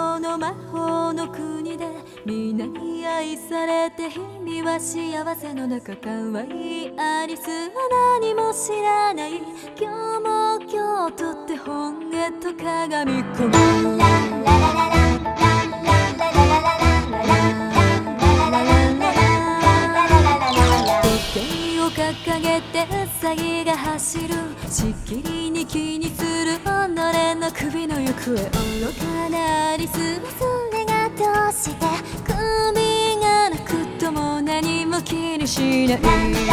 この魔法の国でみんなに愛されて日々は幸せの中可愛いアリスは何も知らない。今日も今日とって本へとかがみ込む。掲げてウサギが走る。しきりに気にする己の首の行方。愚かなアリスはそれがどうして首がなくとも何も気にしない。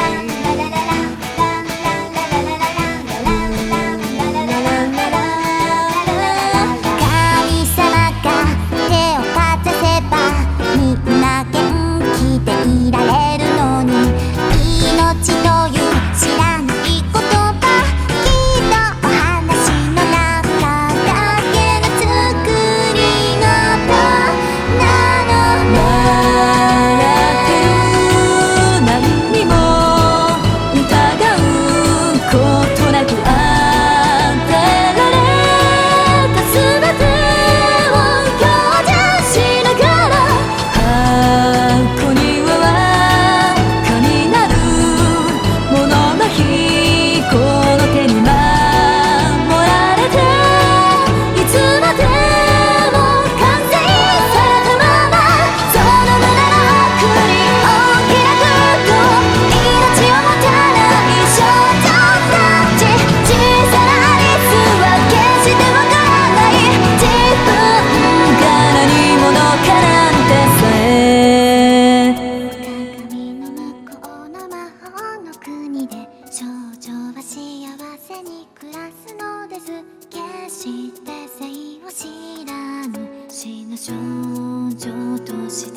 神様が手をかざせばみんな元気でいられるのに、命という知らない言葉、きっとお話の中だけの作り事なの。笑ってる何にも疑うことなく当てられた全てを享受しながら、箱庭は神なるものの日、この手に守られていつまでも完成されたまま、その胸の奥に大きなこと命を持たない少女たち。小さなアリスは決してわからない、自分が何者かなんてさえ。鏡の向こうの魔法の国で少女は幸せに暮らすのです。決して生を知らぬ死の少女として。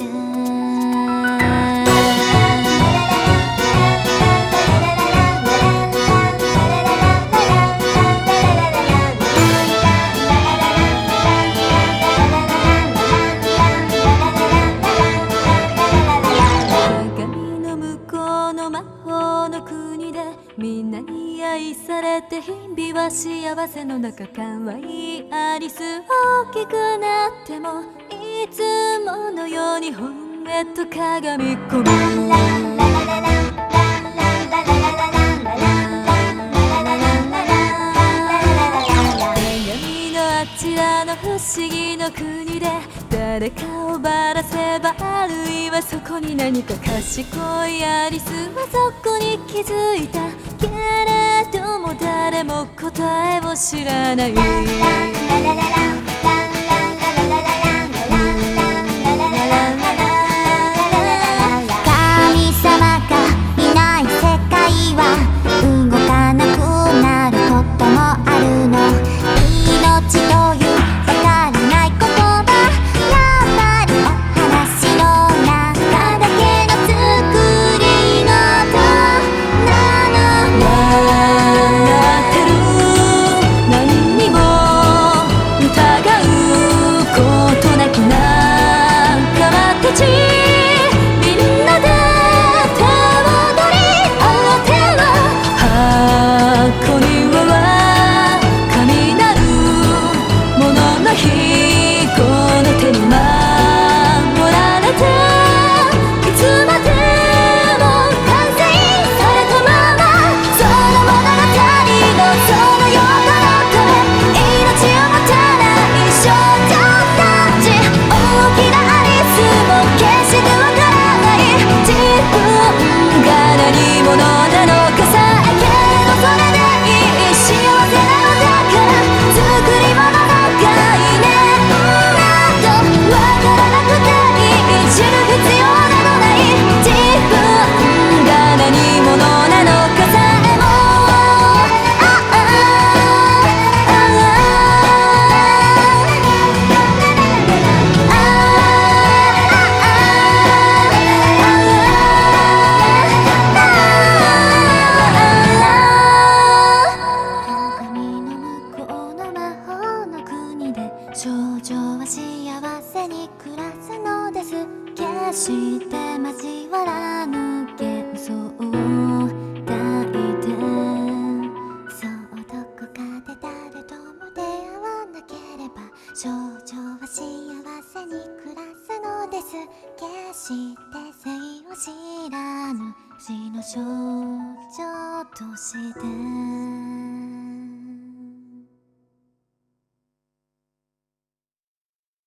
鏡の向こうの魔法の国でみんなに愛されて日々は幸せの中、可愛いアリス大きくなってもいつものように本へとかがみ込む。鏡のあちらの不思議の国で誰かをばらせば、あるいはそこに何か賢いアリスはそこに気づいたけれども誰も答えを知らない。神様がいない世界は動かなくなることもあるの。命というわからない言葉、やっぱりお話の中だけの作り事なの。笑ってる何にも疑うことなく仲間たちみんなで手を取り合っては、箱庭は神なるものの日、この手に守られていつまでも完成されたまま、その物語のその横の壁、命を持たない少女たち。大きなアリスも決してわからない、自分が何者なのかさえ。けれどそれでいい、幸せなのだから作り物の概念などわからなくていい、知る必要などない、自分が何者なのかさえも。鏡の向こうの魔法の国で少女は幸せに暮らすのです。決して交わらぬ幻想を抱いて、そうどこかで誰とも出会わなければ少女は幸性を知らぬ死の少女として